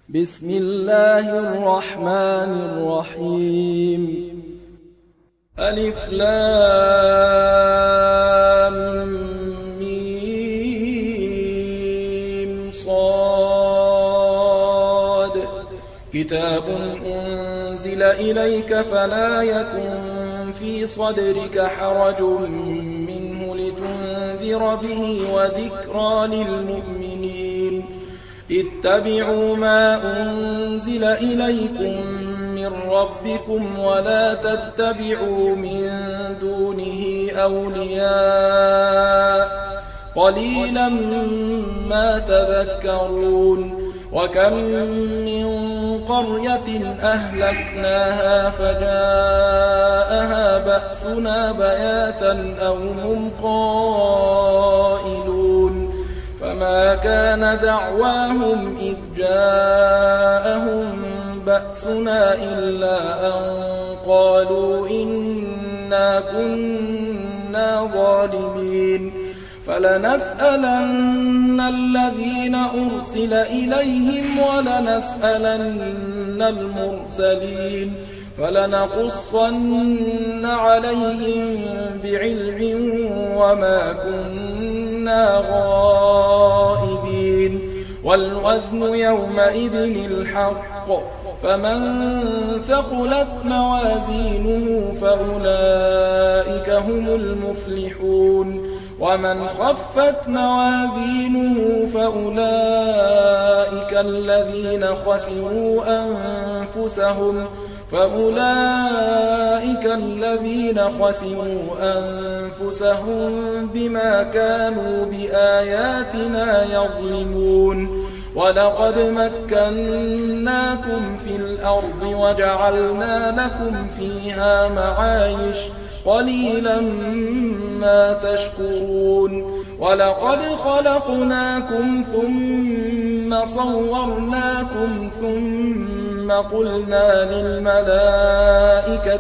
بسم الله الرحمن الرحيم. ألف لام ميم صاد. كتاب أنزل إليك فلا يكن في صدرك حرج منه لتنذر به وذكرى للمؤمنين. اتبعوا ما أنزل إليكم من ربكم ولا تتبعوا من دونه أولياء قليلا ما تذكرون. وكم من قرية أهلكناها فجاءها بأسنا بياتا أو هم قائلون. فما كان دعواهم إذ جاءهم بأسنا إلا أن قالوا إنا كنا ظالمين. فلنسألن الذين أرسل إليهم ولنسألن المرسلين. فلنقصن عليهم بعلم وما كنا غائبين. والوزن يومئذ الحق. فمن ثقلت موازينه فأولئك هم المفلحون. ومن خفت موازينه فأولئك الذين خسروا أنفسهم بما كانوا بآياتنا يظلمون. ولقد مكناكم في الأرض وجعلنا لكم فيها معايش قليلا ما تشكرون. ولقد خلقناكم ثم صورناكم ثم قلنا للملائكة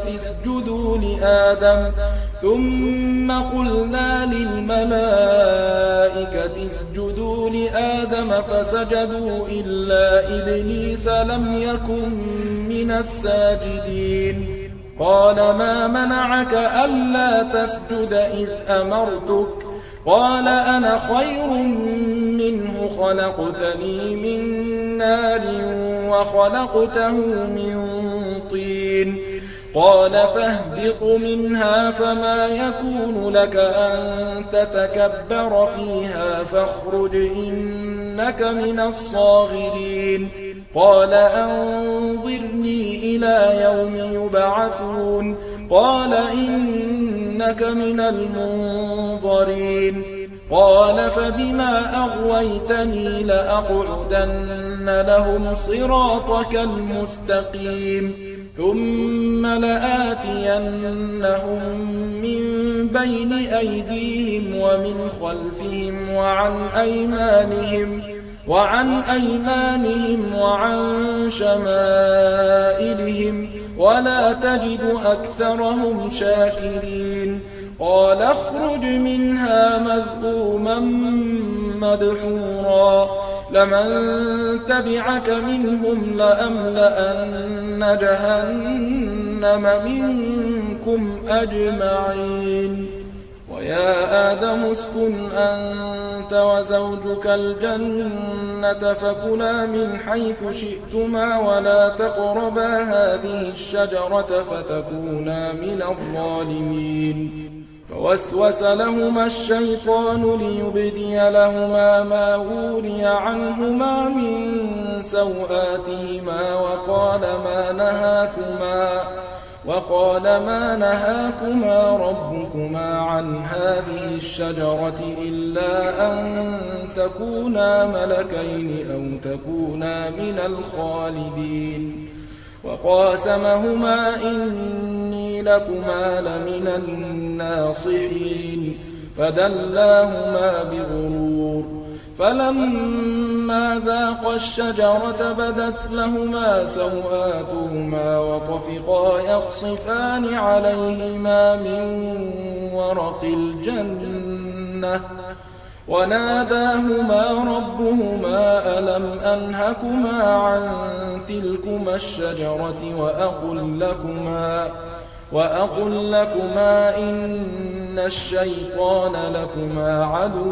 اسجدوا لآدم فسجدوا إلا إبليس لم يكن من الساجدين. قال ما منعك ألا تسجد إذ أمرتك؟ قال أنا خير منه خلقتني من نار وخلقته من طين. قال فاهبط منها فما يكون لك أن تتكبر فيها فاخرج إنك من الصاغرين. قال أنظرني إلى يوم يبعثون. قال إنك من المنظرين. قال فبما أغويتني لأقعدن لهم صراطك المستقيم ثم لآتينهم من بين أيديهم ومن خلفهم وعن أيمانهم وعن شمائلهم ولا تجد أكثرهم شاكرين. قال اخرج منها مذءوما مدحورا لمن تبعك منهم لأملأن جهنم منكم أجمعين. ويا آدم اسكن أنت وزوجك الجنة فكلا من حيث شئتما ولا تقربا هذه الشجرة فتكونا من الظالمين. فوسوس لهما الشيطان ليبدي لهما ما وري عنهما من سوآتهما وقال ما نهاكما ربكما عن هذه الشجرة إلا أن تكونا ملكين أو تكونا من الخالدين. وقاسمهما إني لكما لمن الناصحين. فدلاهما بغرور. فلما ذاقا الشجرة بدت لهما سوآتهما وطفقا يخصفان عليهما من ورق الجنة وناداهما ربهما ألم أنهكما عن تلكما الشجرة وأقل لكما إن الشيطان لكما عدو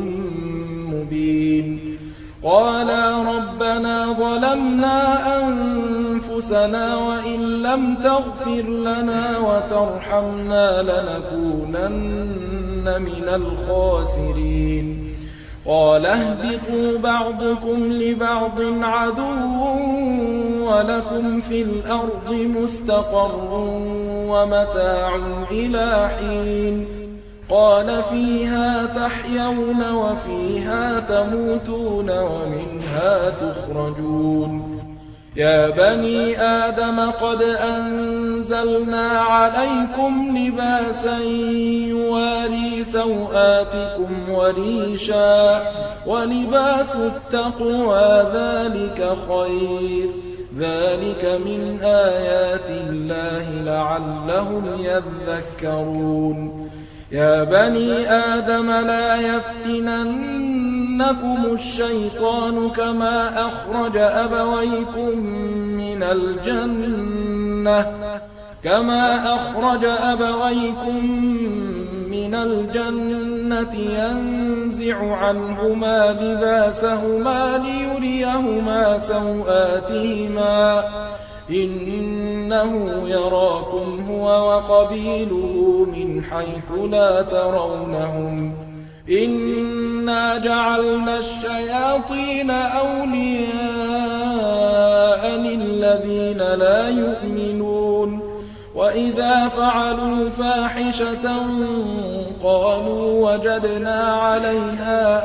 مبين قالا ربنا ظلمنا أنفسنا وإن لم تغفر لنا وترحمنا لنكونن من الخاسرين قال اهبطوا بعضكم لبعض عدو ولكم في الأرض مستقر ومتاع إلى حين قال فيها تحيون وفيها تموتون ومنها تخرجون يا بني آدم قد أنزلنا عليكم لباسا يواري سوآتكم وريشا ولباس التقوى ذلك خير ذلك من آيات الله لعلهم يذكرون يا بني آدم لا يفتننكم الشيطان كما أخرج أبويكم من الجنة ينزع عنهما لباسهما ليريهما سوآتهما إنه يراكم هو وقبيله من حيث لا ترونهم إنا جعلنا الشياطين أولياء للذين لا يؤمنون وإذا فعلوا فاحشة قالوا وجدنا عليها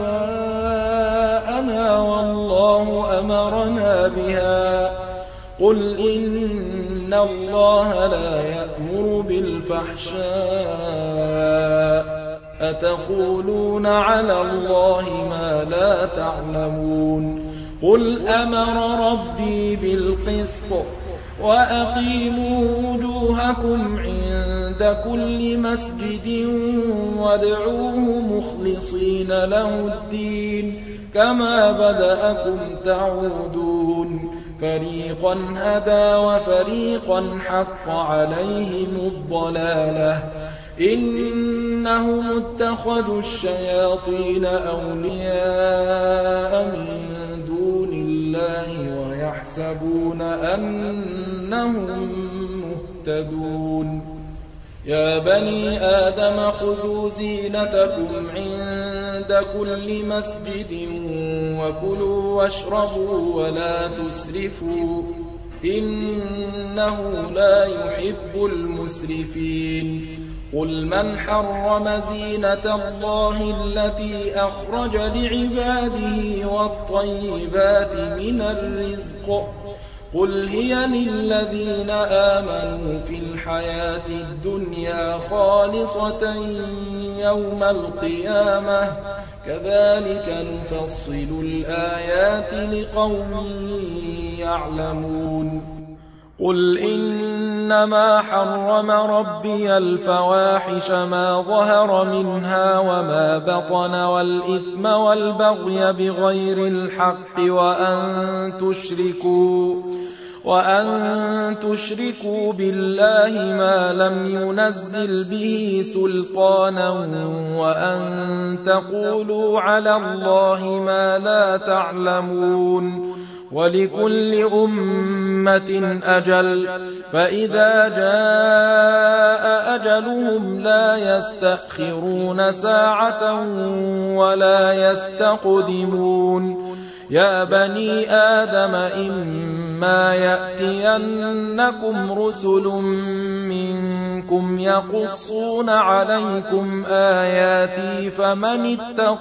آباءنا والله أمرنا بها قل إن الله لا يأمر بالفحشاء أتقولون على الله ما لا تعلمون قل أمر ربي بالقسط وأقيموا وجوهكم عند كل مسجد وادعوه مخلصين له الدين كما بدأكم تعودون فريقا هدى وفريقا حق عليهم الضلالة إنهم اتخذوا الشياطين أولياء من دون الله ويحسبون أنهم مهتدون يا بني آدم خذوا زينتكم عند كل مسجد وكلوا واشربوا ولا تسرفوا إنه لا يحب المسرفين قل من حرم زينة الله التي أخرج لعباده والطيبات من الرزق قل هي للذين آمنوا في الحياة الدنيا خالصة يوم القيامة كذلك نفصل الآيات لقوم يعلمون قل إنما حرم ربي الفواحش ما ظهر منها وما بطن والإثم والبغي بغير الحق وأن تشركوا بالله ما لم ينزل به سلطانا وأن تقولوا على الله ما لا تعلمون ولكل أمة أجل فإذا جاء أجلهم لا يستأخرون ساعة ولا يستقدمون يا بني آدم إما يأتينكم رسل منكم يقصون عليكم آياتي فمن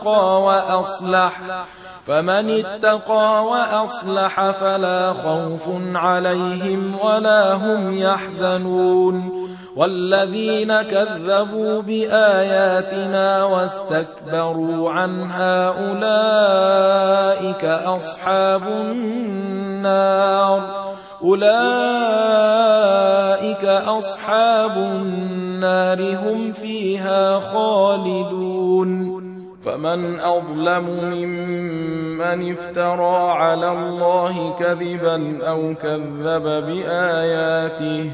اتقى وأصلح فلا خوف عليهم ولا هم يحزنون والذين كذبوا بآياتنا واستكبروا عنها أولئك أصحاب النار هم فيها خالدون فمن أظلم ممن افترى على الله كذبا أو كذب بآياته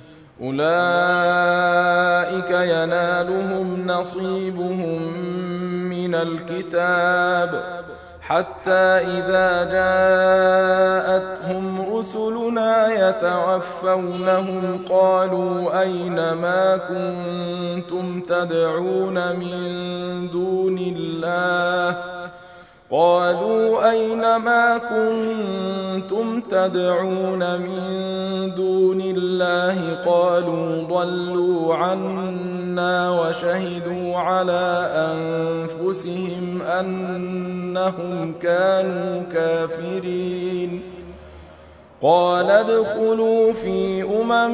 أولئك ينالهم نصيبهم من الكتاب حتى إذا جاءتهم رسلنا يتوفونهم قالوا أين ما كنتم تدعون من دون الله قالوا ضلوا عنا وشهدوا على أنفسهم أنهم كانوا كافرين قال ادخلوا في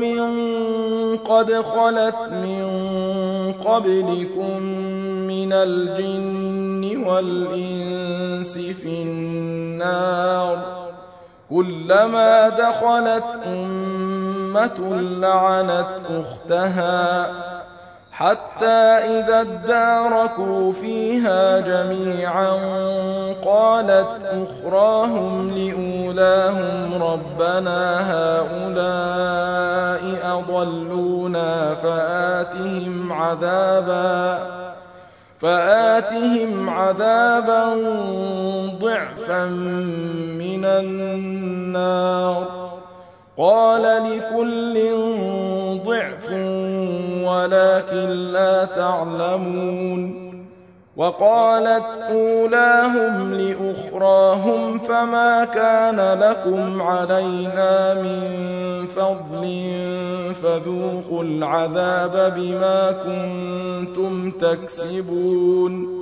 قد خلت من قبلكم من الجن والإنس في النار كلما دخلت أمة لعنت أختها حتى إذا اداركوا فيها جميعا قالت أخراهم لأولاهم ربنا هؤلاء أضلونا فآتهم عذابا ضعفا من النار قال لكل ضعف ولكن لا تعلمون وقالت أولاهم لأخراهم فما كان لكم علينا من فضل فذوقوا العذاب بما كنتم تكسبون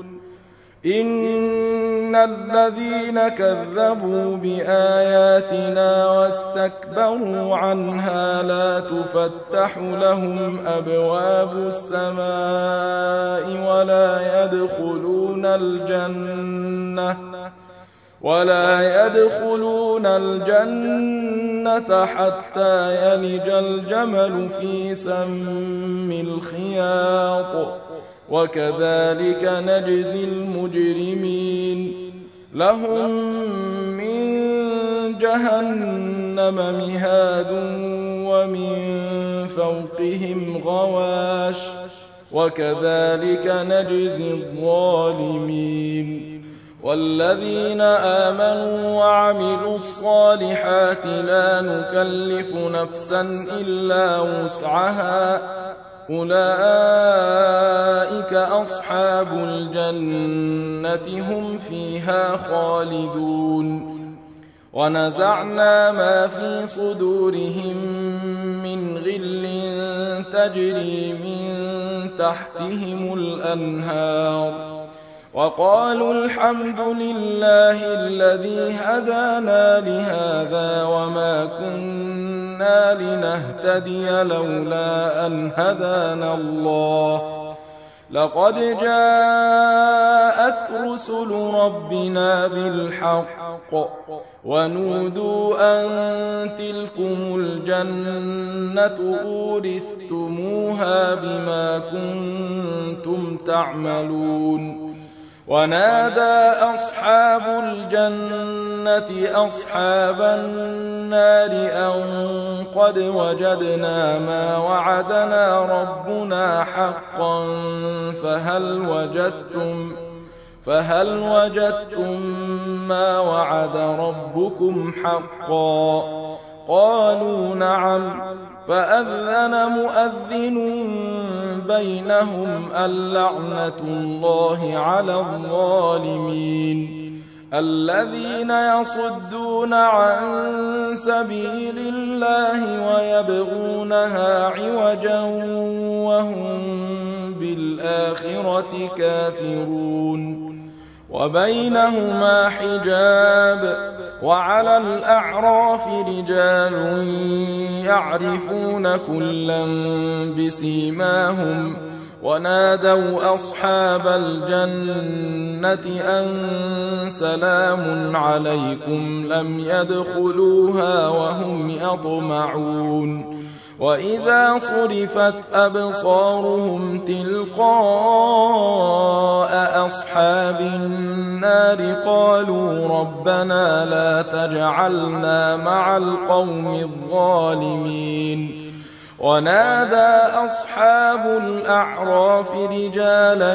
إن الذين كذبوا بآياتنا واستكبروا عنها لا تفتح لهم أبواب السماء ولا يدخلون الجنة حتى يلج الجمل في سم الخياط وكذلك نجزي المجرمين لهم من جهنم مهاد ومن فوقهم غواش وكذلك نجزي الظالمين والذين آمنوا وعملوا الصالحات لا نكلف نفسا إلا وسعها أولئك أصحاب الجنة هم فيها خالدون ونزعنا ما في صدورهم من غل تجري من تحتهم الأنهار وقالوا الحمد لله الذي هدانا لهذا وما كنا لنهتدي لولا أن هدانا الله لقد جاءت رسل ربنا بالحق ونودوا أن تلكم الجنة أورثتموها بما كنتم تعملون ونادى أصحاب الجنة أصحاب النار أن قد وجدنا ما وعدنا ربنا حقا فهل وجدتم ما وعد ربكم حقا قالوا نعم فأذن مؤذن بينهم اللعنة الله على الظالمين الذين يصدون عن سبيل الله ويبغونها عوجا وهم بالآخرة كافرون وبينهما حجاب وعلى الأعراف رجال يعرفون كلا بسيماهم ونادوا أصحاب الجنة أن سلام عليكم لم يدخلوها وهم يطمعون وإذا صرفت أبصارهم تلقاء أصحاب النار قالوا ربنا لا تجعلنا مع القوم الظالمين ونادى أصحاب الأعراف رجالا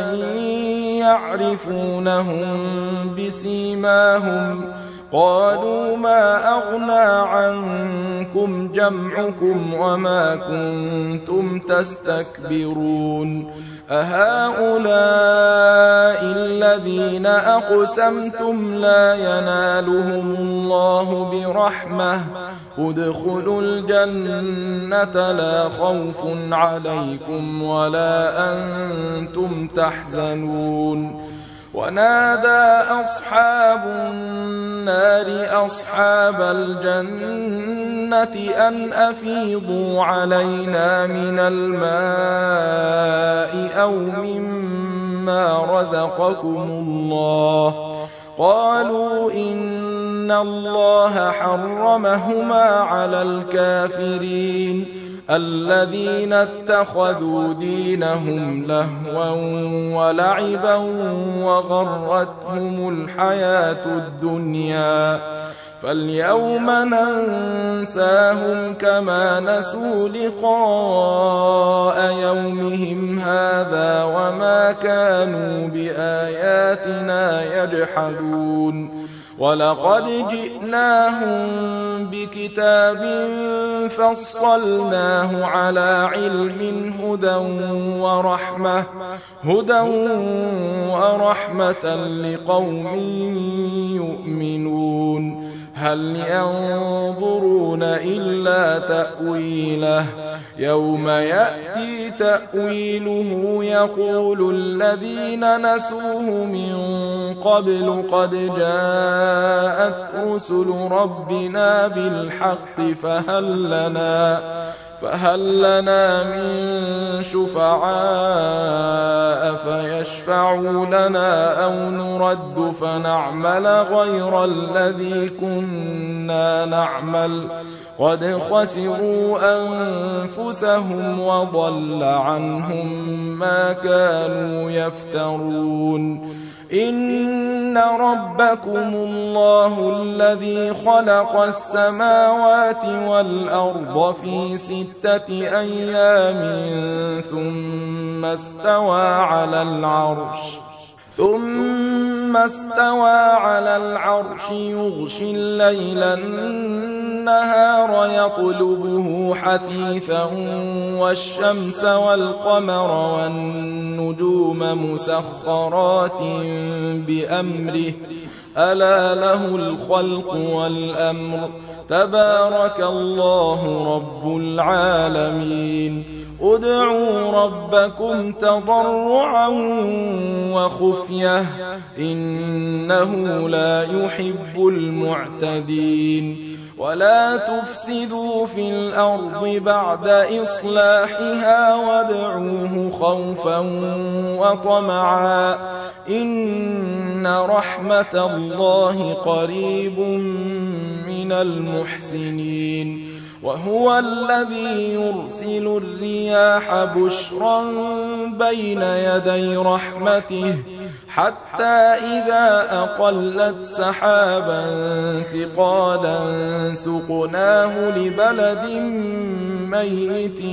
يعرفونهم بسيماهم قالوا ما أغنى عنكم جمعكم وما كنتم تستكبرون أهؤلاء الذين أقسمتم لا ينالهم الله برحمة ادخلوا الجنة لا خوف عليكم ولا أنتم تحزنون ونادى أصحاب النار أصحاب الجنة أن أفيضوا علينا من الماء أو مما رزقكم الله قالوا إن الله حرمهما على الكافرين الذين اتخذوا دينهم لهوا ولعبا وغرتهم الحياة الدنيا فاليوم ننساهم كما نسوا لقاء يومهم هذا وما كانوا بآياتنا يجحدون ولقد جئناهم بكتاب فصلناه على علم هدى ورحمة لقوم يؤمنون هل ينظرون إلا تأويله يوم يأتي تأويله يقول الذين نسوه من قبل قد جاءت رسل ربنا بالحق فهل لنا من شفعاء فيشفعوا لنا أو نرد فنعمل غير الذي كنا نعمل قد خسروا أنفسهم وضل عنهم ما كانوا يفترون إن ربكم الله الذي خلق السماوات والأرض في 6 أيام ثم استوى على العرش يغشي الليل النهار يطلبه حثيثا والشمس والقمر والنجوم مسخرات بأمره ألا له الخلق والأمر تبارك الله رب العالمين ادعوا ربكم تضرعا وخفية إنه لا يحب المعتدين ولا تفسدوا في الأرض بعد إصلاحها وادعوه خوفا وطمعا إن رحمة الله قريب من المحسنين وهو الذي يرسل الرياح بشرا بين يدي رحمته حتى إذا أقلت سحابا ثقالا سقناه لبلد ميت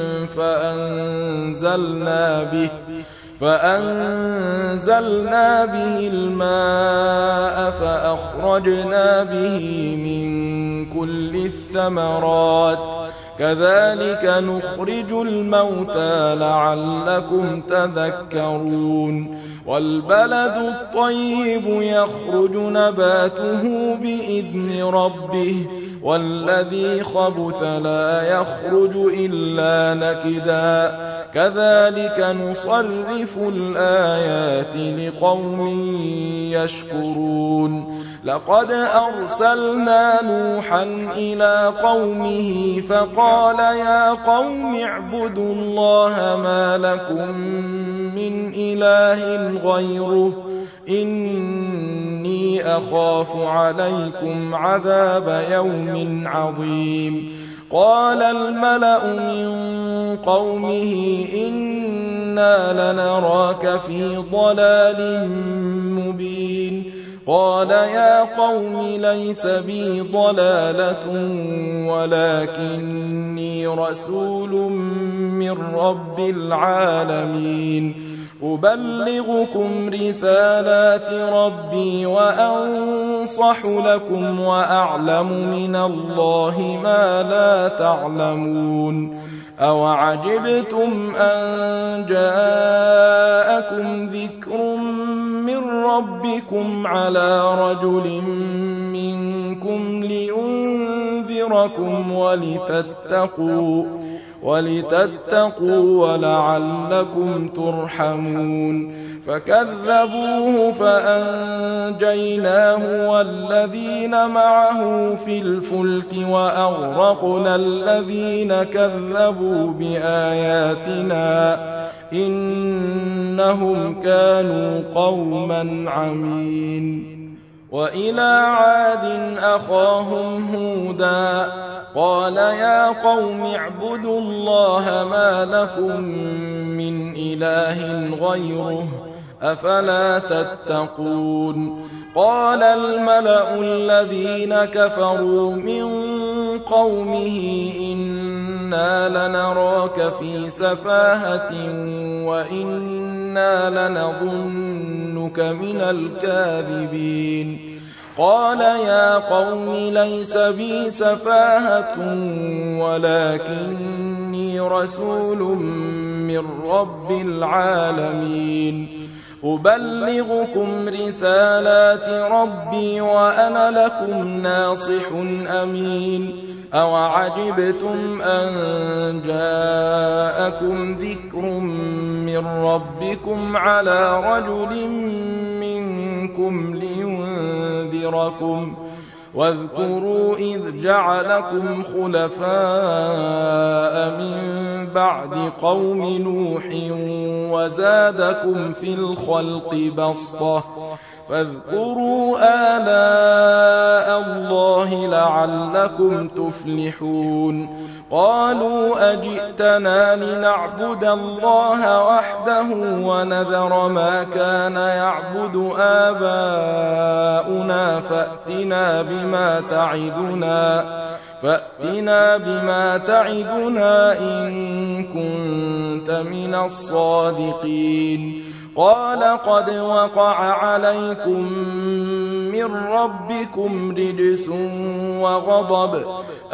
فأنزلنا به الماء فأخرجنا به من كل الثمرات كذلك نخرج الموتى لعلكم تذكرون والبلد الطيب يخرج نباته بإذن ربه والذي خبث لا يخرج إلا نكدا كذلك نصرف الآيات لقوم يشكرون لقد أرسلنا نوحا إلى قومه فقال يا قوم اعبدوا الله ما لكم من إله غيره إني أخاف عليكم عذاب يوم عظيم قال الملأ من قومه إنا لنراك في ضلال مبين قال يا قوم ليس بي ضلالة ولكني رسول من رب العالمين أبلغكم رسالات ربي وأنصح لكم وأعلم من الله ما لا تعلمون أوعجبتم أن جاءكم ذكر من ربكم على رجل منكم لينذركم ولتتقوا ولعلكم ترحمون فكذبوه فأنجيناه والذين معه في الفلك وأغرقنا الذين كذبوا بآياتنا إنهم كانوا قوما عمين وإلى عاد أخاهم هودا قال يا قوم اعبدوا الله ما لكم من إله غيره أفلا تتقون قال الملأ الذين كفروا من قومه إنا لنراك في سفاهة وإنا لنظنك من الكاذبين قال يا قوم ليس بي سفاهة ولكني رسول من رب العالمين أبلغكم رسالات ربي وأنا لكم ناصح أمين أوعجبتم أن جاءكم ذكر من ربكم على رجل منكم لينذركم واذكروا إذ جعلكم خلفاء من بعد قوم نوح وزادكم في الخلق بسطة فاذكروا آلاء الله لعلكم تفلحون قالوا أجئتنا لنعبد الله وحده ونذر ما كان يعبد آباؤنا فأتنا بما تعدنا إن كنت من الصادقين قال قد وقع عليكم من ربكم رجس وغضب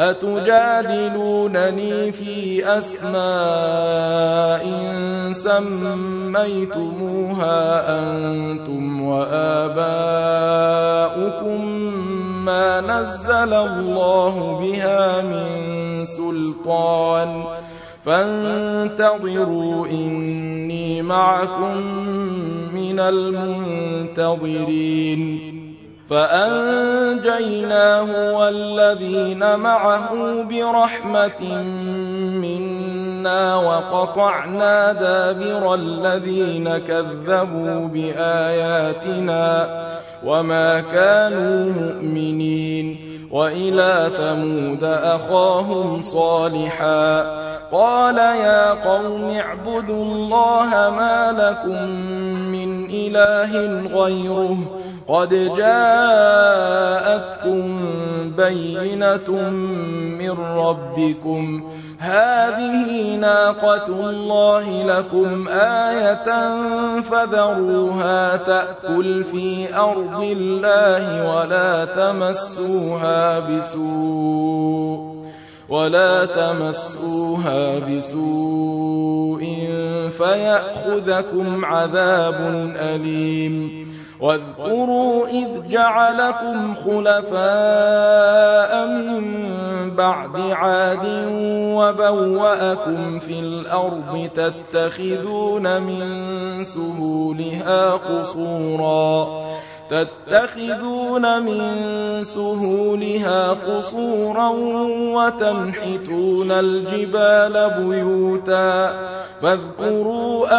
أتجادلونني في أسماء سميتموها أنتم وآباؤكم ما نزل الله بها من سلطان فانتظروا إني معكم من المنتظرين فأنجيناه والذين معه برحمة منا وقطعنا دابر الذين كذبوا بآياتنا وما كانوا مؤمنين وإلى ثمود أخاهم صالحا قال يا قوم اعبدوا الله ما لكم من إله غيره قد جاءتكم بينة من ربكم هذه ناقة الله لكم آية فذروها تأكل في أرض الله ولا تمسوها بسوء فيأخذكم عذاب أليم واذكروا إذ جعلكم خلفاء من بعد عاد وبوأكم في الأرض تتخذون من سهولها قصورا تتخذون من سهولها قصورا وتنحتون الجبال بيوتا فاذكروا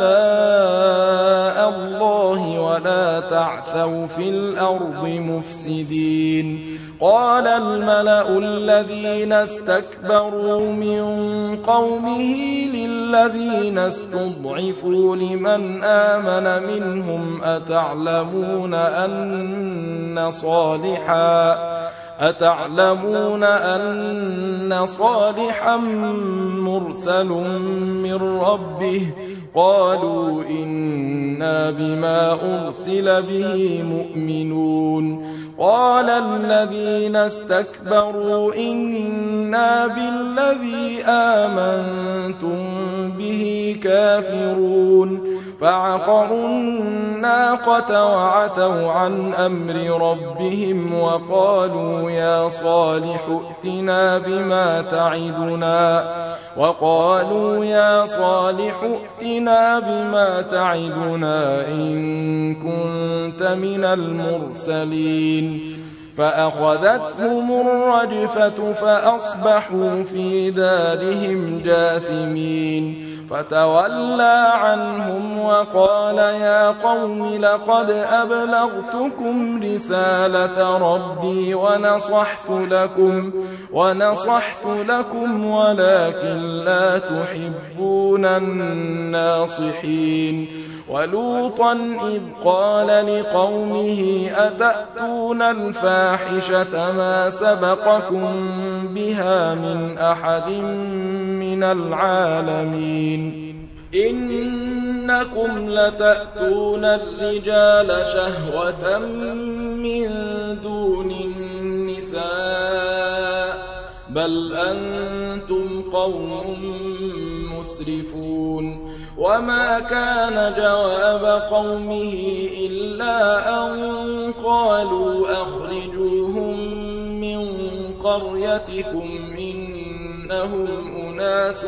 آلاء الله ولا تعثوا في الأرض مفسدين. قال الملأ الذين استكبروا من قومه للذين استضعفوا لمن آمن منهم أتعلمون أن صالحا مرسل من ربه قالوا إنا بما أرسل به مؤمنون. قال الذين استكبروا إنا بالذي آمنتم به كافرون فعقروا الناقة وعتوا عن أمر ربهم وقالوا يا صالح ائتنا بما تعدنا إن كنت من المرسلين. فأخذتهم الرجفة فأصبحوا في دارهم جاثمين. فتولى عنهم وقال يا قوم لقد أبلغتكم رسالة ربي ونصحت لكم ولكن لا تحبون الناصحين. ولوطا إذ قال لقومه أتأتون الفاحشة ما سبقكم بها من أحد من العالمين. إنكم لتأتون الرجال شهوة من دون النساء بل أنتم قوم مسرفون. وما كان جواب قومه إلا أن قالوا أخرجوهم من قريتكم إنهم أناس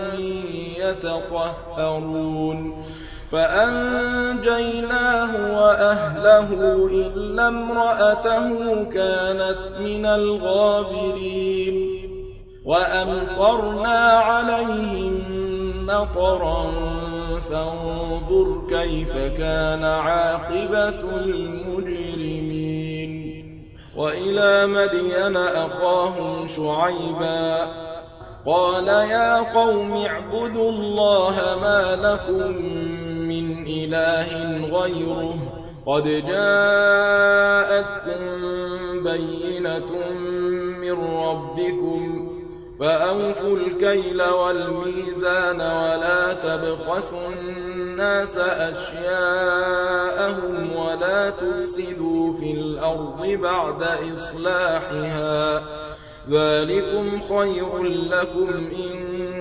يتطهرون. فأنجيناه وأهله إلا امرأته كانت من الغابرين. وأمطرنا عليهم مطرا فانظر كيف كان عاقبة المجرمين. وإلى مدين أخاهم شعيبا قال يا قوم اعبدوا الله ما لكم من إله غيره قد جاءتكم بينة من ربكم فأوفوا الكيل والميزان ولا تبخسوا الناس أشياءهم ولا تفسدوا في الأرض بعد إصلاحها ذلكم خير لكم إن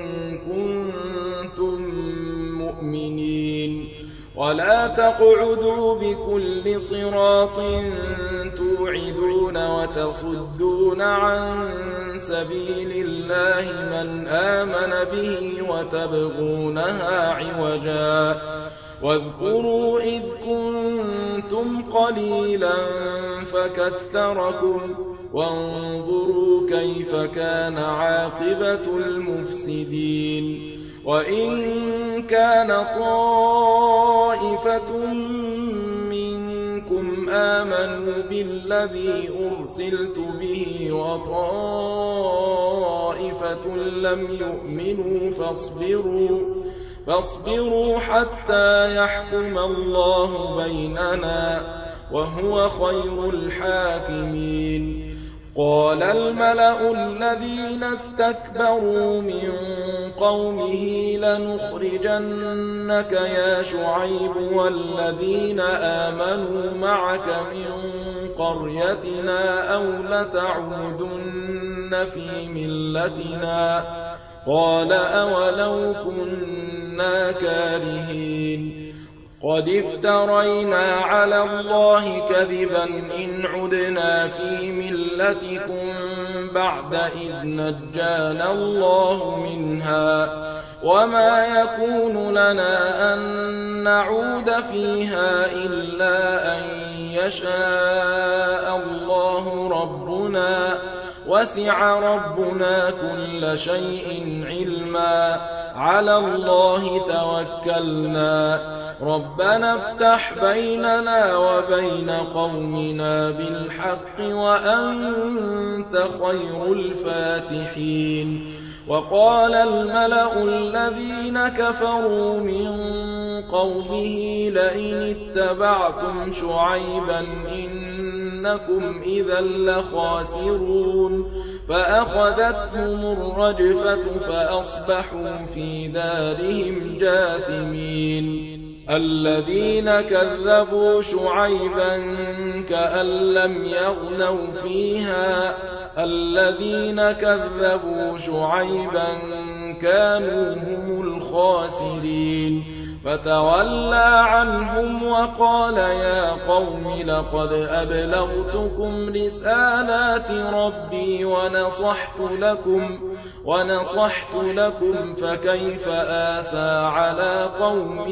كنتم مؤمنين. ولا تقعدوا بكل صراط توعدون وتصدون عن سبيل الله من آمن به وتبغونها عوجا واذكروا إذ كنتم قليلا فكثركم وانظروا كيف كان عاقبة المفسدين. وإن كان طائفة منكم آمنوا بالذي أرسلت به وطائفة لم يؤمنوا فاصبروا حتى يحكم الله بيننا وهو خير الحاكمين. قال الملأ الذين استكبروا من قومه لنخرجنك يا شعيب والذين آمنوا معك من قريتنا أو لتعودن في ملتنا قال أولو كنا كارهين. قد افترينا على الله كذبا إن عدنا في ملتكم بعد إذ نجانا الله منها وما يكون لنا أن نعود فيها إلا أن يشاء الله ربنا وسع ربنا كل شيء علما على الله توكلنا ربنا افتح بيننا وبين قومنا بالحق وأنت خير الفاتحين وقال الملأ الذين كفروا من قومه لئن اتبعتم شعيبا إنكم إذا لخاسرون فأخذتهم الرجفة فأصبحوا في دارهم جاثمين الذين كذبوا شعيبا كأن لم يغنوا فيها الذين كذبوا شعيبا كانوا هم الخاسرين فتولى عنهم وقال يا قوم لقد أبلغتكم رسالات ربي ونصحت لكم فكيف آسى على قوم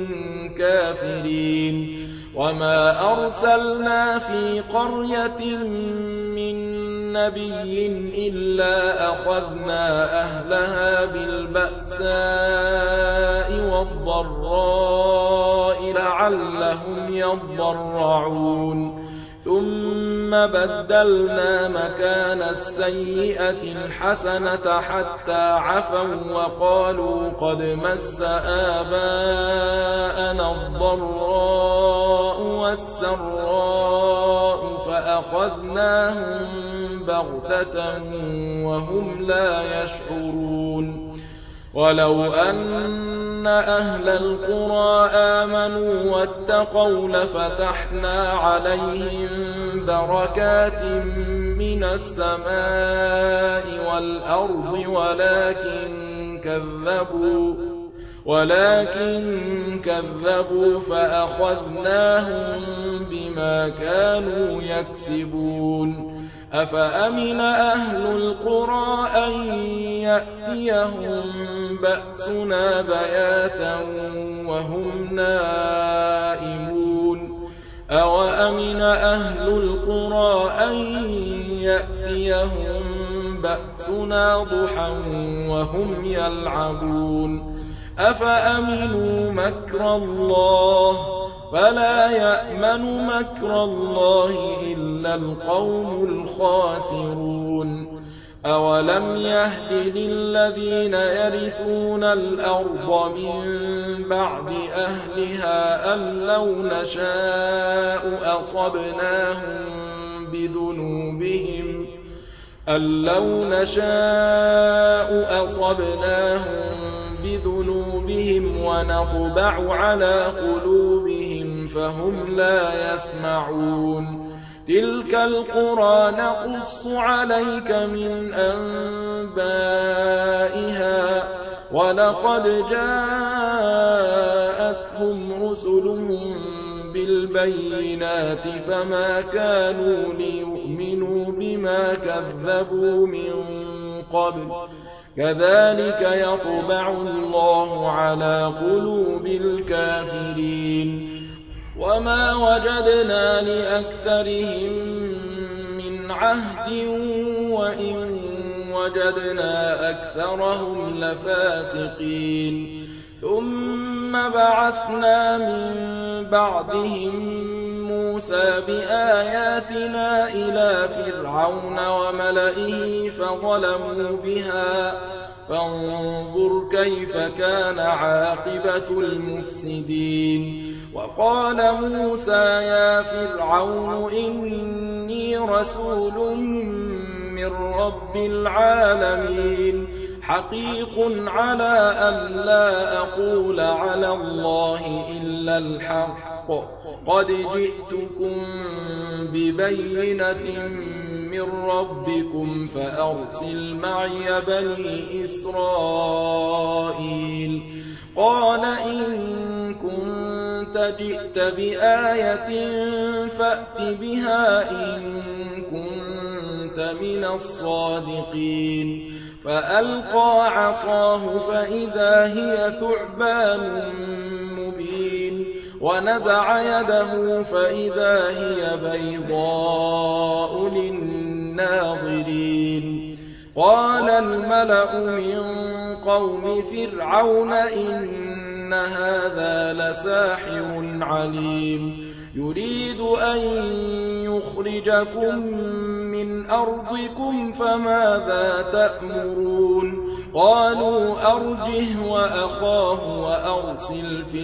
كافرين وما أرسلنا في قرية من نبي إلا أخذنا أهلها بالبأساء والضراء لعلهم يضرعون ثم بدلنا مكان السيئة الحسنة حتى عفوا وقالوا قد مس آباءنا الضراء والسراء فأخذناهم بغتة وهم لا يشعرون ولو أن أهل القرى آمنوا واتقوا لفتحنا عليهم بركات من السماء والأرض ولكن كذبوا فأخذناهم بما كانوا يكسبون أفأمن أهل القرى أن يأتيهم بأسنا بياتا وهم نائمون أوأمن أهل القرى أن يأتيهم بأسنا ضحى وهم يلعبون أفأمنوا مكر الله فلا يأمن مكر الله إلا القوم الخاسرون أولم يهد للذين يرثون الأرض من بعد أهلها أن لو نشاء أصبناهم بذنوبهم ونطبع على قلوبهم فهم لا يسمعون تلك القرى نقص عليك من أنبائها ولقد جاءتهم رسلهم بالبينات فما كانوا ليؤمنوا بما كذبوا من قبل كذلك يطبع الله على قلوب الكافرين وما وجدنا لأكثرهم من عهد وإن وجدنا أكثرهم لفاسقين ثم بعثنا من بعدهم موسى بآياتنا إلى فرعون وملئه فظلموا بها فانظر كيف كان عاقبة المفسدين وقال موسى يا فرعون إني رسول من رب العالمين حقيق على أن لا أقول على الله إلا الحق قد جئتكم ببينة من ربكم فأرسل معي بني إسرائيل قال إن كنت جئت بآية فأت بها إن كنت من الصادقين فألقى عصاه فإذا هي ثعبان مبين ونزع يده فإذا هي بيضاء للناظرين قال الملأ من قوم فرعون إن هذا لساحر عليم يريد أن يخرجكم من أرضكم فماذا تأمرون قالوا أرجه وأخاه وأرسل في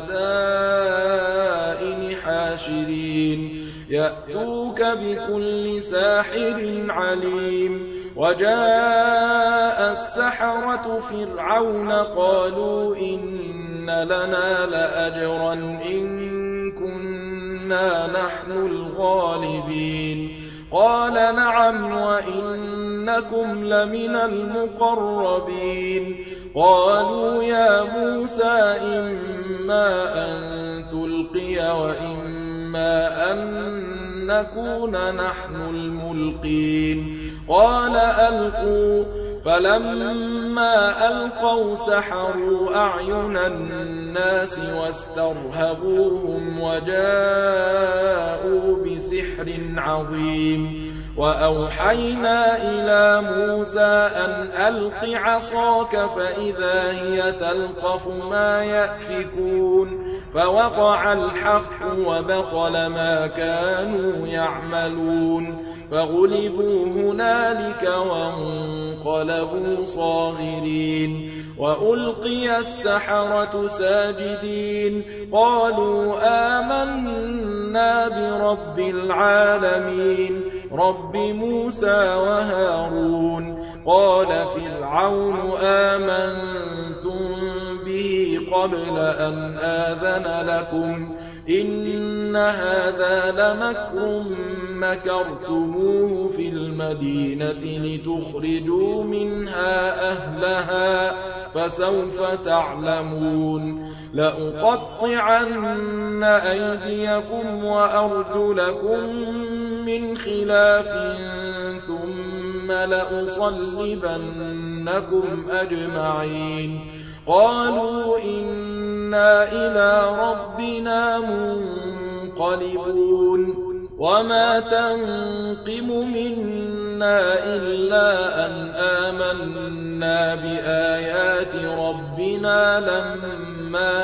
المدائن حاشرين يأتوك بكل ساحر عليم وجاء السحرة فرعون قالوا إن لنا لأجرا إن كنا نحن الغالبين قال نعم وإنكم لمن المقربين قالوا يا موسى إما أن تلقي وإما أن نكون نحن الملقين قال ألقوا فلما ألقوا سحروا أعين الناس واسترهبوهم وجاءوا بسحر عظيم وأوحينا إلى موسى أن ألق عصاك فإذا هي تلقف ما يأفكون فوقع الحق وبطل ما كانوا يعملون فغلبوا هنالك وانقلبوا صاغرين وألقي السحرة ساجدين قالوا آمنا برب العالمين رب موسى وهارون قال فرعون آمنتم به قبل أن آذن لكم إن هذا لمكر مكرتموه في المدينة لتخرجوا منها أهلها فسوف تعلمون لأقطعن أيديكم وأرجلكم من خلاف ثم لأصلبنكم أجمعين قالوا إنا إلى ربنا منقلبون وما تنقم منا إلا أن آمنا بآيات ربنا لما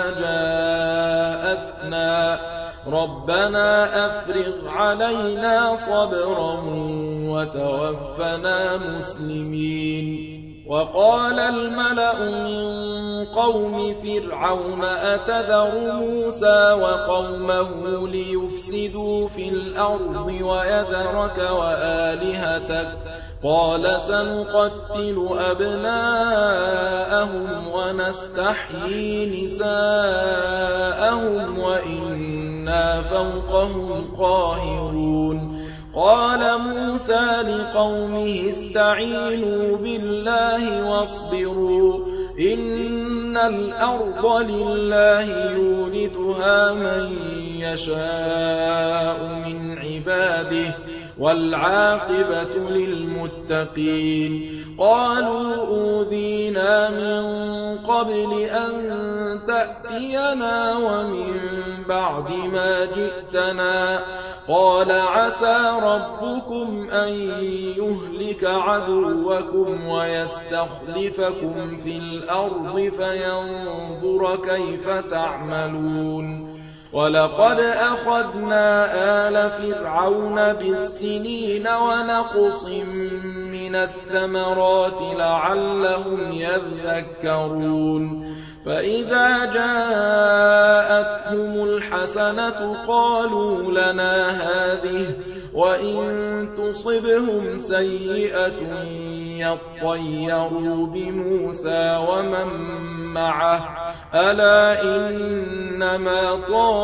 جاءتنا ربنا أفرغ علينا صبرا وتوفنا مسلمين وقال الملأ من قوم فرعون أتذر موسى وقومه ليفسدوا في الأرض ويذرك وآلهتك قال سنقتل أبناءهم ونستحيي نساءهم وإنا فوقهم قاهرون قال موسى لقومه استعينوا بالله واصبروا إن الأرض لله يورثها من يشاء من عباده والعاقبة للمتقين قالوا أوذينا من قبل أن تأتينا ومن بعد ما جئتنا قال عسى ربكم أن يهلك عدوكم ويستخلفكم في الأرض فينظر كيف تعملون ولقد أخذنا آل فرعون بالسنين ونقص من الثمرات لعلهم يذكرون فإذا جاءتهم الحسنة قالوا لنا هذه وإن تصبهم سيئة يطيروا بموسى ومن معه ألا إنما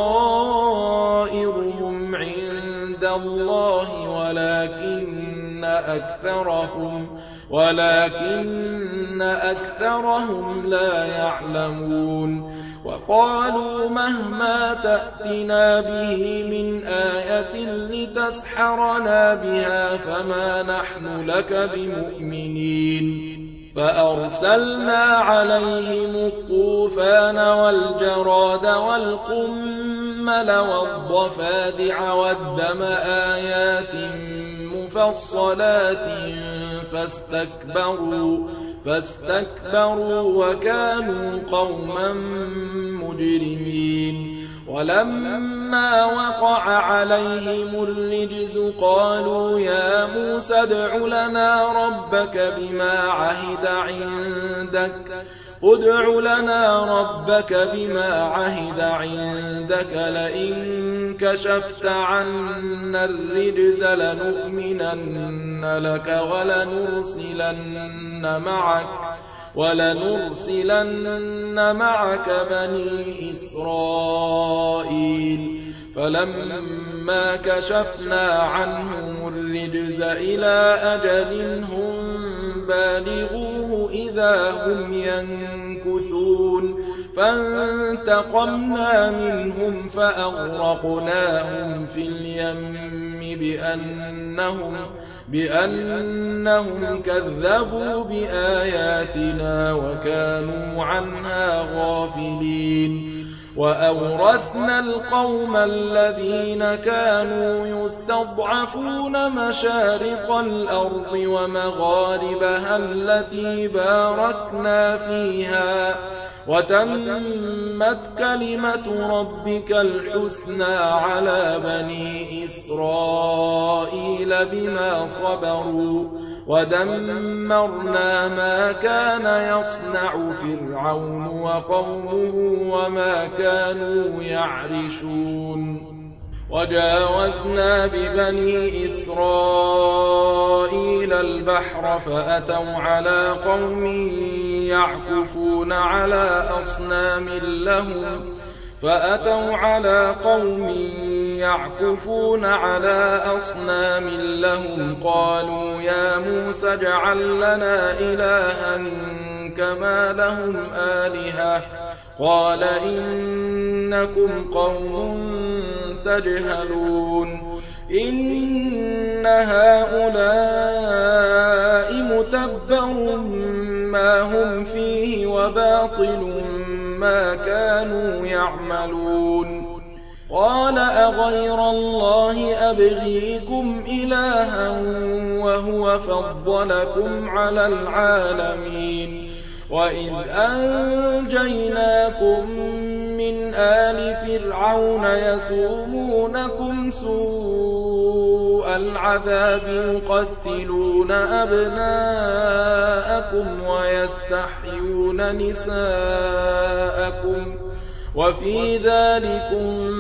طائرهم عند الله ولكن ولكن أكثرهم لا يعلمون. وقالوا مهما تأتنا به من آية لتسحرنا بها فما نحن لك بمؤمنين. فأرسلنا عليهم الطوفان والجراد والقمل والضفادع والدم آيات مفصلات فاستكبروا وكانوا قوما مجرمين. ولما وقع عليهم الرجز قالوا يا موسى ادع لنا ربك بما عهد عندك لئن كشفت عنا الرجز لنؤمنن لك ولنرسلن معك بني إسرائيل. فلما كشفنا عنهم الرجز إلى أجل هم بالغوه إذا هم ينكثون. فانتقمنا منهم فأغرقناهم في اليم بأنهم كذبوا بآياتنا وكانوا عنها غافلين. وأورثنا القوم الذين كانوا يستضعفون مشارق الأرض ومغاربها التي باركنا فيها وتمت كلمة ربك الحسنى على بني إسرائيل بما صبروا ودمرنا ما كان يصنع فرعون وقومه وما كانوا يعرشون. وجاوزنا ببني إسرائيل البحر فأتوا على قوم يعكفون على أصنام لهم قالوا يا موسى اجعل لنا إلها كما لهم آلهة قال إنكم قوم تجهلون. إن هؤلاء متبر ما هم فيه وباطل ما كانوا يعملون. قال أغير الله أبغيكم إلها وهو فضلكم على العالمين. وإذ أنجيناكم من آل فرعون يسومونكم سوء العذاب يقتلون أبناءكم ويستحيون نساءكم وفي ذلكم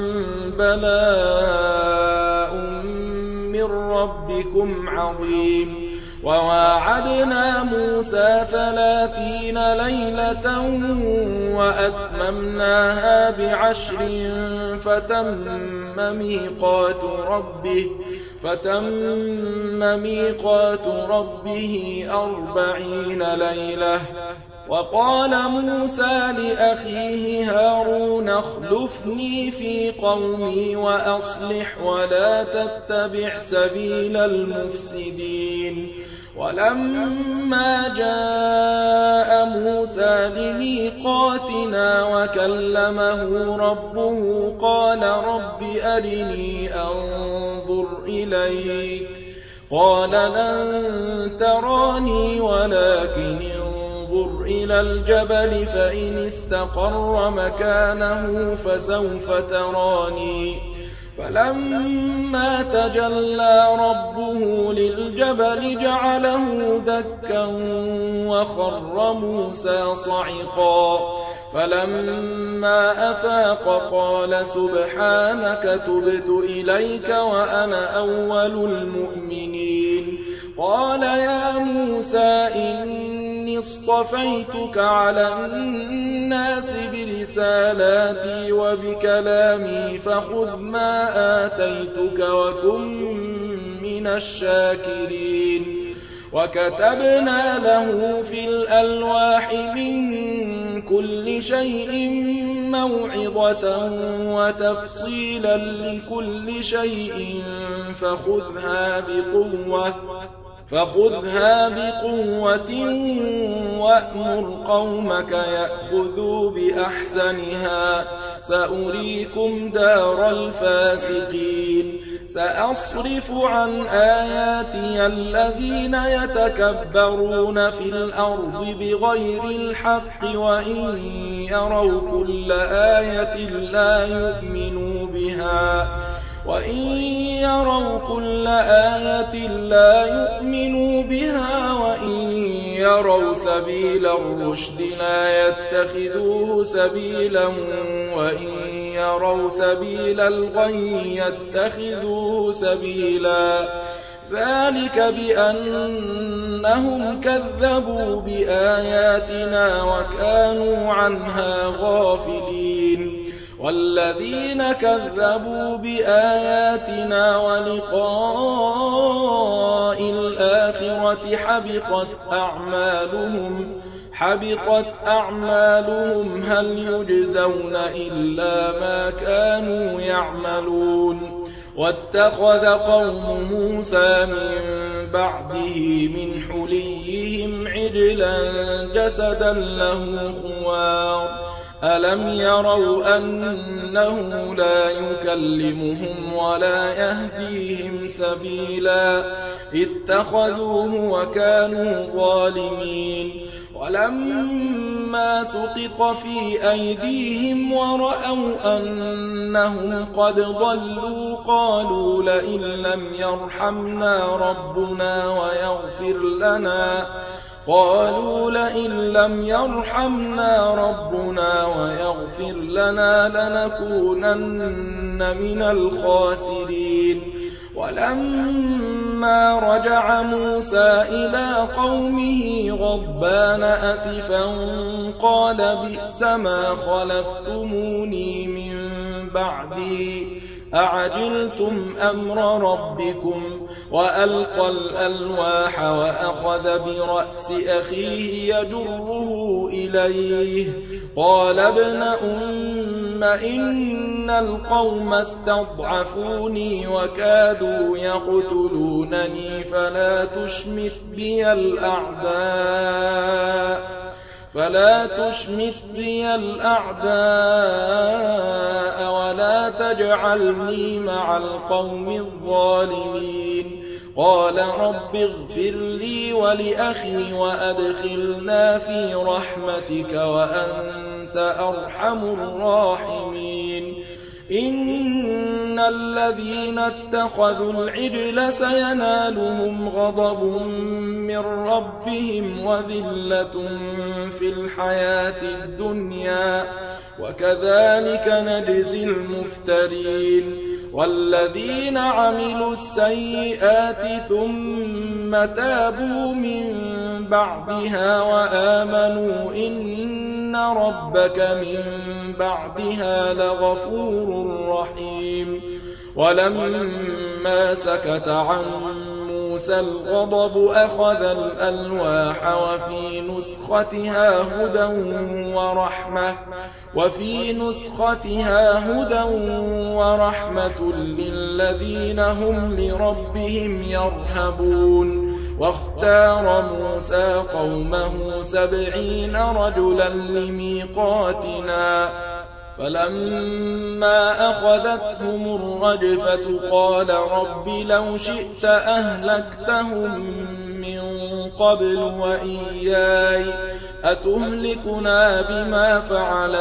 بلاء من ربكم عظيم. وواعدنا موسى 30 ليلة وأتممناها ب10 فتم ميقات ربه 40 ليلة. وقال موسى لأخيه هارون اخلفني في قومي وأصلح ولا تتبع سبيل المفسدين. ولما جاء موسى لميقاتنا وكلمه ربه قال رب أرني أنظر إليك قال لن تراني ولكن انظر إلى الجبل فإن استقر مكانه فسوف تراني. فلما تجلى ربه للجبل جعله دكا وخر موسى صعقا. فلما أفاق قال سبحانك تبت إليك وأنا أول المؤمنين. قال يا موسى إني اصطفيتك على الناس برسالاتي وبكلامي فخذ ما آتيتك وكن من الشاكرين وكتبنا له في الألواح من كل شيء موعظة وتفصيلا لكل شيء فخذها بقوة وأمر قومك يأخذوا بأحسنها سأريكم دار الفاسقين سأصرف عن آياتي الذين يتكبرون في الأرض بغير الحق وإن يروا كل آية لا يؤمنوا بها وإن يروا سبيل الرشد لا يتخذوه سبيلا وإن يروا سبيل الغي يتخذوه سبيلا ذلك بأنهم كذبوا بآياتنا وكانوا عنها غافلين والذين كذبوا بآياتنا ولقاء الآخرة حبطت أعمالهم هل يجزون إلا ما كانوا يعملون واتخذ قوم موسى من بعده من حليهم عجلا جسدا له خوار ألم يروا أنه لا يكلمهم ولا يهديهم سبيلا اتخذوه وكانوا ظالمين ولما سقط في أيديهم ورأوا أنهم قد ضلوا قالوا لئن لم يرحمنا ربنا ويغفر لنا لنكونن من الخاسرين ولما رجع موسى إلى قومه غضبان أسفا قال بئس ما خلفتموني من بعدي أعجلتم أمر ربكم وألقى الألواح وأخذ برأس أخيه يجره إليه قال ابن أم إن القوم استضعفوني وكادوا يقتلونني فلا تشمت بي الأعداء ولا تجعلني مع القوم الظالمين قال رب اغفر لي ولأخي وأدخلنا في رحمتك وأنت أرحم الراحمين إن الذين اتخذوا العجل سينالهم غضب من ربهم وذلة في الحياة الدنيا وكذلك نجزي المفترين والذين عملوا السيئات ثم تابوا من بعدها وآمنوا إن ربك من بعدها لغفور رحيم ولما سكت عن موسى الغضب أخذ الألواح وفي نسختها هدى ورحمة للذين هم لربهم يرهبون واختار موسى قومه 70 رجلا لميقاتنا فلما أخذتهم الرجفة قال رب لو شئت أهلكتهم من قبل وإياي أتهلكنا بما فعل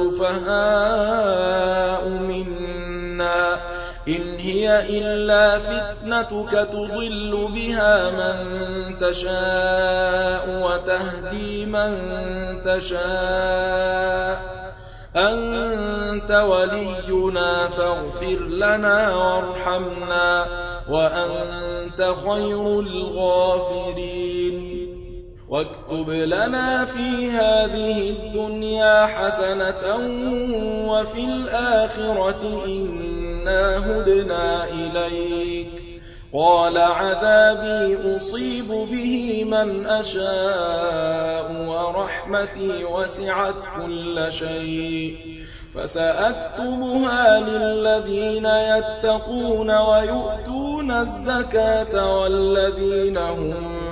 السفهاء منا إن هي إلا فتنتك تضل بها من تشاء وتهدي من تشاء أنت ولينا فاغفر لنا وارحمنا وأنت خير الغافرين واكتب لنا في هذه الدنيا حسنة وفي الآخرة إنا هدنا إليك قال عذابي أصيب به من أشاء ورحمتي وسعت كل شيء فسأكتبها للذين يتقون ويؤتون الزكاة والذين هم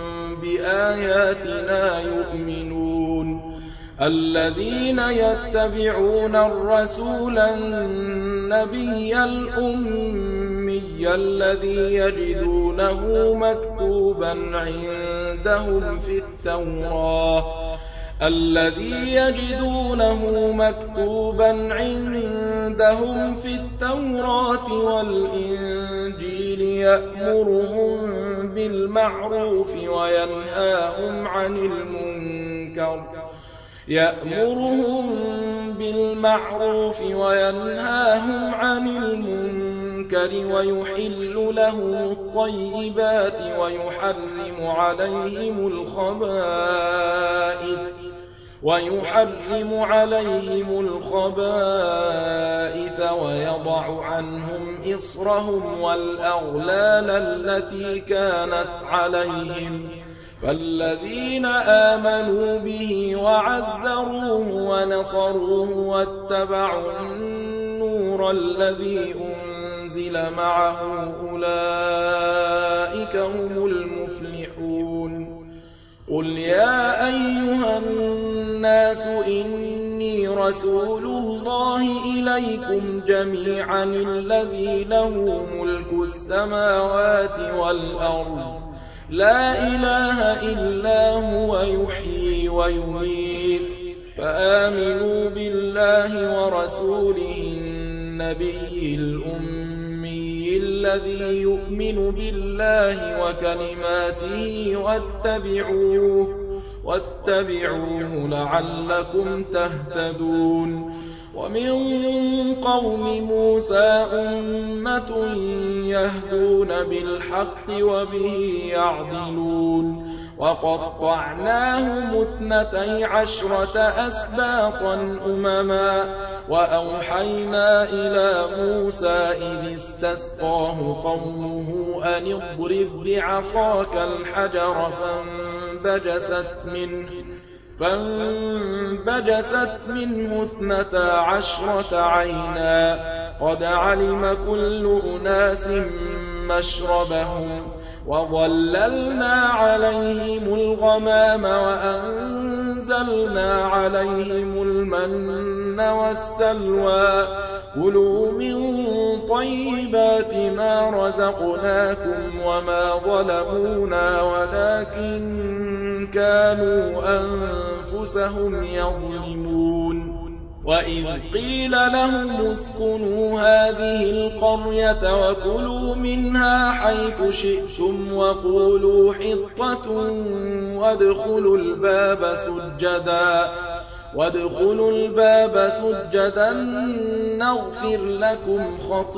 بآياتنا يؤمنون الذين يتبعون الرسول النبي الأمي الذي يجدونه مكتوبا عندهم في التوراة والإنجيل يأمرهم بالمعروف وينهاهم عن المنكر ويحل لهم الطيبات ويحرم عليهم الخبائث ويضع عنهم إصرهم والأغلال التي كانت عليهم فالذين آمنوا به وعزروه ونصروه واتبعوا النور الذي أنزل معه أولئك هم المفلحون قل يا أيها الناس إني رسول الله إليكم جميعا الذي له ملك السماوات والأرض لا إله إلا هو يحيي ويميت فآمنوا بالله ورسوله النبي الأمي الذي يؤمن بالله وكلماته واتبعوه لعلكم تهتدون ومن قوم موسى أمة يهدون بالحق وبه يعدلون وقطعناهم 12 أسباطا أمما وأوحينا إلى موسى إذ استسقاه قومه أن اضرب بعصاك الحجر فانبجست منه 12 عينا قد علم كل أناس مشربهم وظللنا عليهم الغمام وأنزلنا عليهم المن والسلوى كلوا من طيبات ما رزقناكم وما ظلمونا ولكن كانوا أنفسهم يظلمون وإذ قيل لهم اسكنوا هذه القرية وكلوا منها حيث شئتم وقولوا حطة وادخلوا الباب سجدا نغفر لكم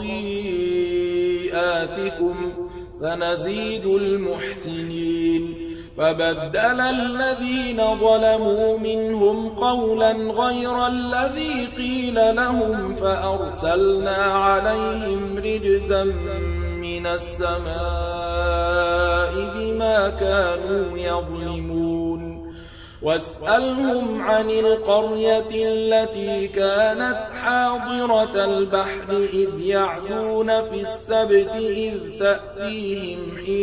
خطيئاتكم سنزيد المحسنين فبدل الذين ظلموا منهم قولا غير الذي قيل لهم فأرسلنا عليهم رجزا من السماء بما كانوا يظلمون واسألهم عن القرية التي كانت حاضرة البحر إذ يعدون في السبت إذ تأتيهم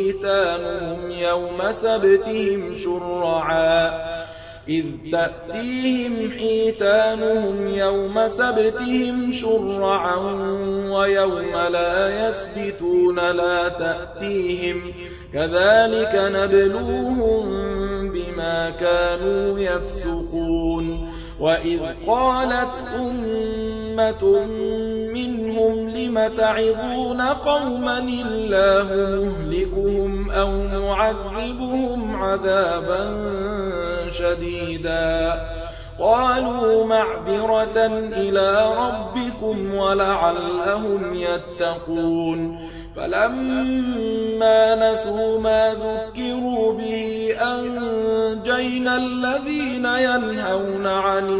حيتانهم يوم سبتهم شرعا ويوم لا يسبتون لا تأتيهم كذلك نبلوهم بما كانوا يفسقون وإذ قالت أمة منهم لم تعظون قوما الله مهلكهم أو معذبهم عذابا شديدا قالوا معذرة إلى ربكم ولعلهم يتقون فلما نسوا ما ذكروا به أنجينا الذين ينهون عن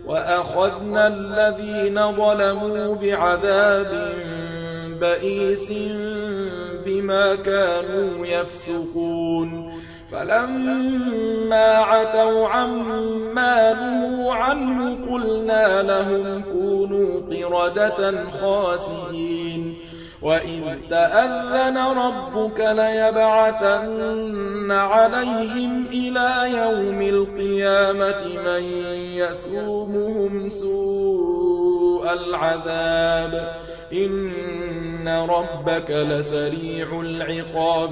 وأخذنا الذين ظلموا بعذاب بئيس بما كانوا يفسقون فلما عتوا عما نهوا عنه قلنا لهم كونوا قردة خاسئين وإذ تأذن ربك ليبعثن عليهم إلى يوم القيامة من يسومهم سوء العذاب إن ربك لسريع العقاب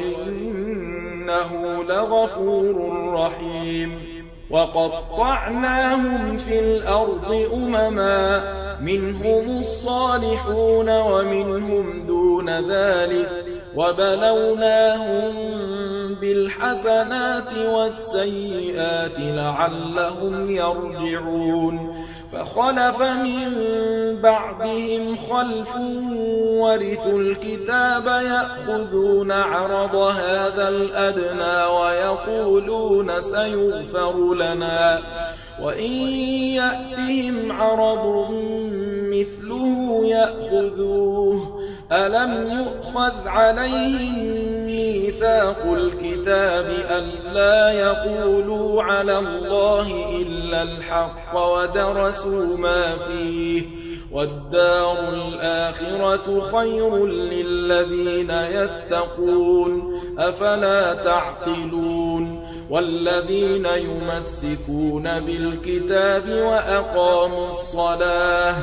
وإنه لغفور رحيم وقطعناهم في الأرض أمما منهم الصالحون ومنهم دون ذلك وبلوناهم بالحسنات والسيئات لعلهم يرجعون فخلف من بعدهم خلف ورثوا الكتاب يأخذون عرض هذا الأدنى ويقولون سيغفر لنا وإن يأتهم عرض مثله يأخذوه ألم يؤخذ عليهم ميثاق الكتاب ألا يقولوا على الله إلا الحق ودرسوا ما فيه والدار الآخرة خير للذين يتقون أفلا تعقلون والذين يمسكون بالكتاب وأقاموا الصلاة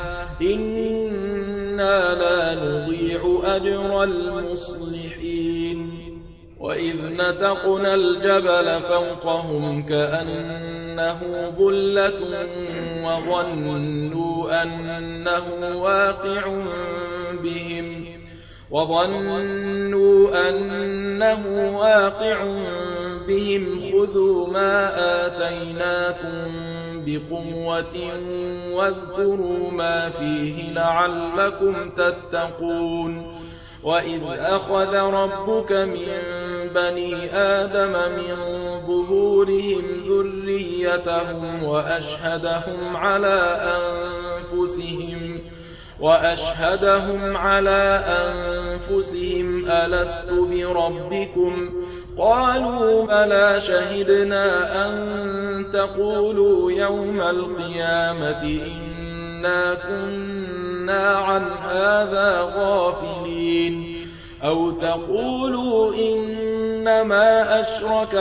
إنا لا نضيع أجر المصلحين وإذ نتقنا الجبل فوقهم كأنه ظلة وظنوا أنه واقع بهم خذوا ما آتيناكم بقوة واذكروا ما فيه لعلكم تتقون وإذ أخذ ربك من بني آدم من ظهورهم ذريتهم وأشهدهم على أنفسهم ألست بربكم قالوا بلى شهدنا أن تقولوا يوم القيامة إنا كنا عن هذا غافلين أو تقولوا إنما أشرك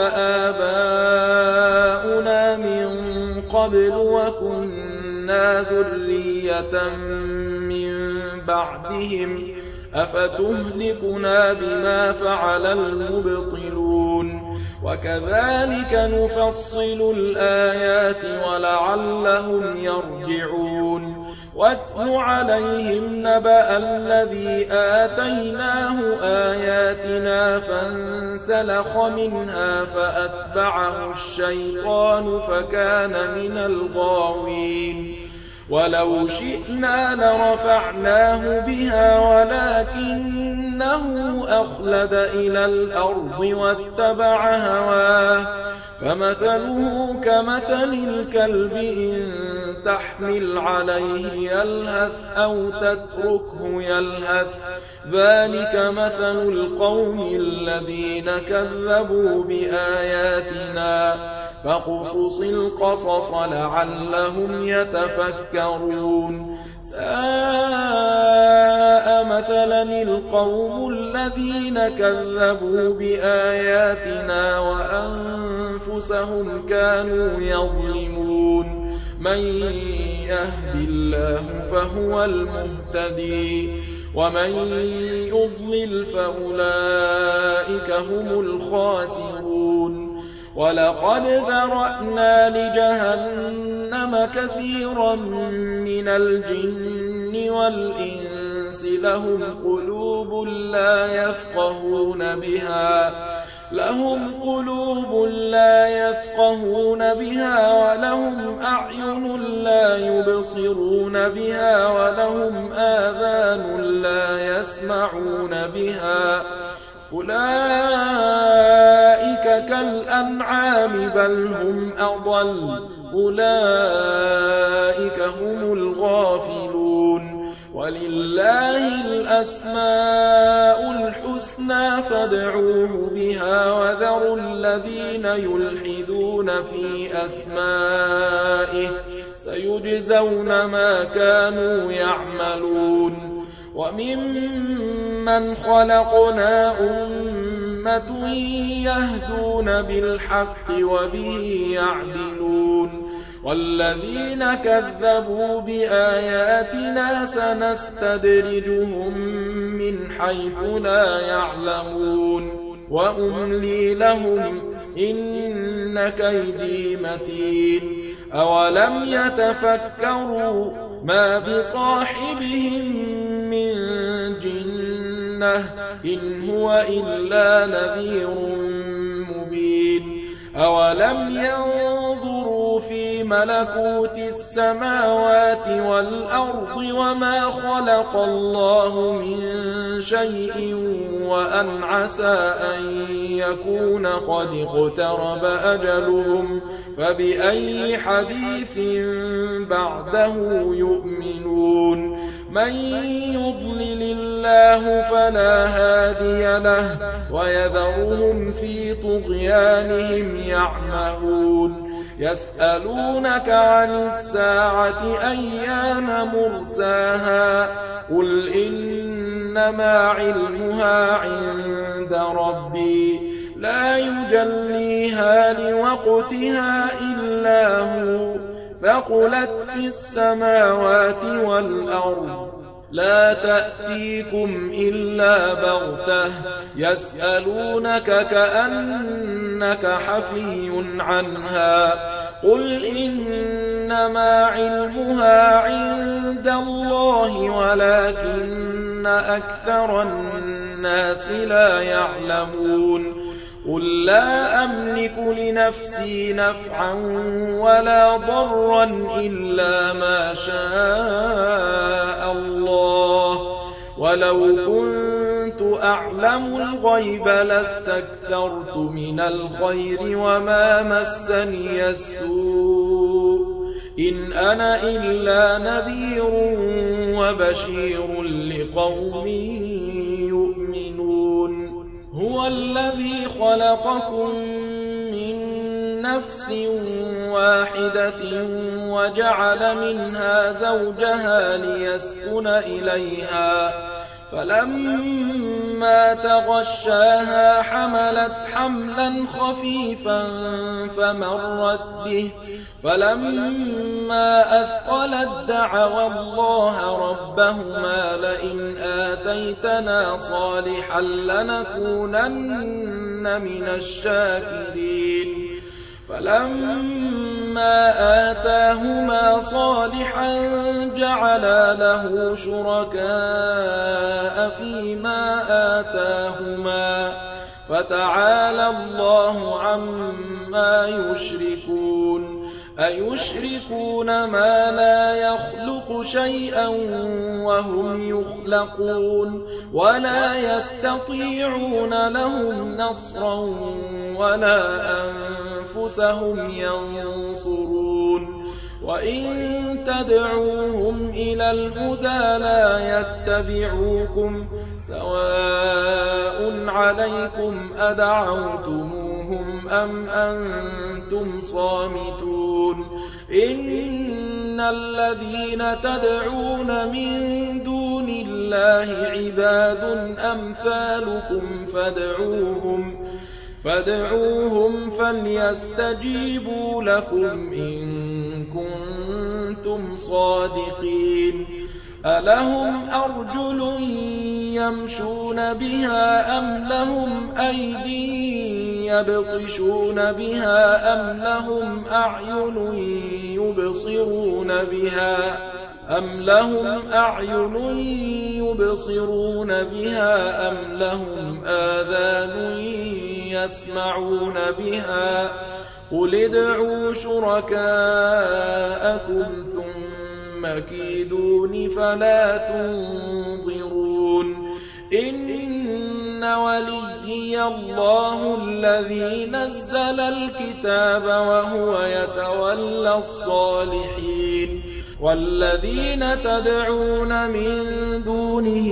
آباؤنا من قبل وكنا ذرية من بعدهم أفتهلكنا بما فعل المبطلون وكذلك نفصل الآيات ولعلهم يرجعون واتل عليهم نبأ الذي آتيناه آياتنا فانسلخ منها فأتبعه الشيطان فكان من الغاوين ولو شئنا لرفعناه بها ولكنه أخلد إلى الأرض واتبع هواه فمثله كمثل الكلب إن تحمل عليه يلهث أو تتركه يلهث ذلك مثل القوم الذين كذبوا بآياتنا فاقصص القصص لعلهم يتفكرون ساء مثلا القوم الذين كذبوا بآياتنا وأنفسهم كانوا يظلمون من يهد الله فهو المهتدي ومن يضلل فأولئك هم الخاسرون ولقد ذرأنا لجهنم كثيرا من الجن والإنس لهم قلوب لا يفقهون بها ولهم أعين لا يبصرون بها ولهم آذان لا يسمعون بها أولئك كالأنعام بل هم أضل أولئك هم الغافلون. ولله الأسماء الحسنى فادعوه بها وذروا الذين يلحدون في أسمائه سيجزون ما كانوا يعملون. وممن خلقنا أمة يهدون بالحق وبه يعدلون. والذين كذبوا بآياتنا سنستدرجهم من حيث لا يعلمون وأملي لهم إن كيدي متين. أولم يتفكروا ما بصاحبهم من جنة إن هو إلا نذير مبين. أولم ينظروا في ملكوت السماوات والأرض وما خلق الله من شيء وأن عسى أن يكون قد اقترب أجلهم فبأي حديث بعده يؤمنون. من يضلل الله فلا هادي له ويذرهم في طغيانهم يعمهون. يسألونك عن الساعة أيان مرساها قل إنما علمها عند ربي لا يجليها لوقتها إلا هو ثقلت في السماوات والأرض لا تأتيكم إلا بغتة يسألونك كأنك حفي عنها قل إنما علمها عند الله ولكن أكثر الناس لا يعلمون. قل لا أملك لنفسي نفعا ولا ضرا إلا ما شاء الله ولو كنت أعلم الغيب لاستكثرت من الخير وما مسني السوء إن أنا إلا نذير وبشير لقوم يؤمنون. هو الذي خلقكم من نفس واحدة وجعل منها زوجها ليسكن إليها فلما تغشاها حملت حملا خفيفا فمرت به فلما أثقلت دعوا الله ربهما لئن آتيتنا صالحا لنكونن من الشاكرين. فلما آتاهما صالحا جعلا له شركاء فيما آتاهما فتعالى الله عما يشركون. أيشركون ما لا يخلق شيئا وهم يخلقون ولا يستطيعون لهم نصرا ولا أنفسهم ينصرون. وإن تدعوهم إلى الهدى لا يتبعوكم سواء عليكم أدعوتموهم أم أنتم صامتون. إن الذين تدعون من دون الله عباد أمثالكم فادعوهم فليستجيبوا لكم إن كنتم صادقين. ألهم أرجل يمشون بها أم لهم أيدي يبطشون بها أم لهم أعين يبصرون بها أم لهم آذان يسمعون بها قل ادعوا شركاءكم ثم كيدون فلا تنظرون. إن وليي الله الذي نزل الكتاب وهو يتولى الصالحين والذين تدعون من دونه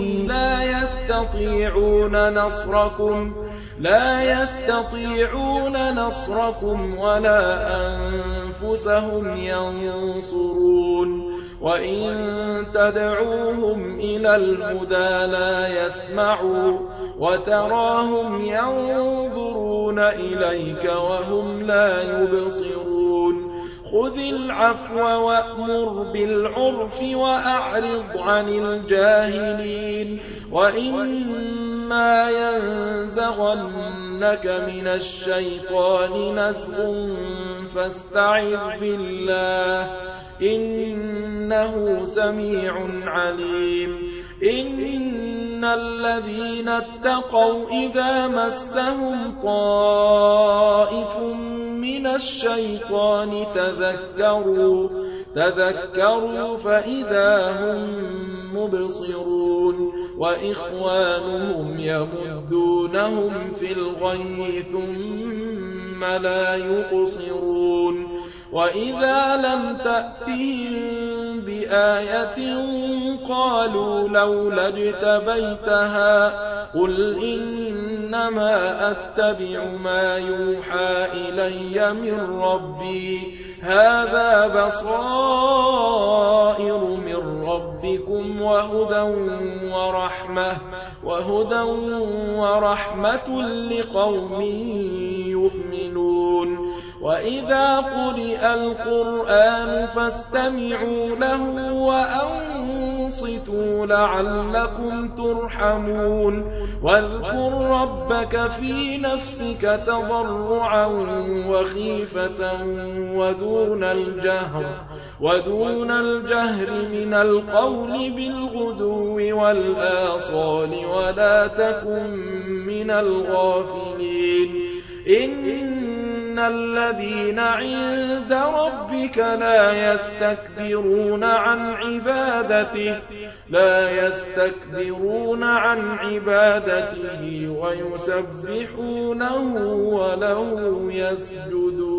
لا يستطيعون نصركم ولا أنفسهم ينصرون وإن تدعوهم إلى الهدى لا يسمعوا وتراهم ينظرون إليك وهم لا يبصرون خذ العفو وأمر بالعرف وأعرض عن الجاهلين وإما ينزغنك من الشيطان نزغ فاستعذ بالله إنه سميع عليم إن الذين اتقوا إذا مسهم طائف من الشيطان تذكروا فإذا هم مبصرون وإخوانهم يمدونهم في الغي ثم لا يقصرون وإذا لم تأتهم بآية قالوا لولا اجتبيتها قل إنما أتبع ما يوحى إلي من ربي هذا بصائر من ربكم وهدى ورحمة لقوم يؤمنون وإذا قرئ القرآن فاستمعوا له وأنصتوا لعلكم ترحمون واذكر ربك في نفسك تضرعا وخيفة ودون الجهر من القول بالغدو والآصال ولا تكن من الغافلين إن الذين عند ربك لا يستكبرون عن عبادته ويسبحونه وله يسجدون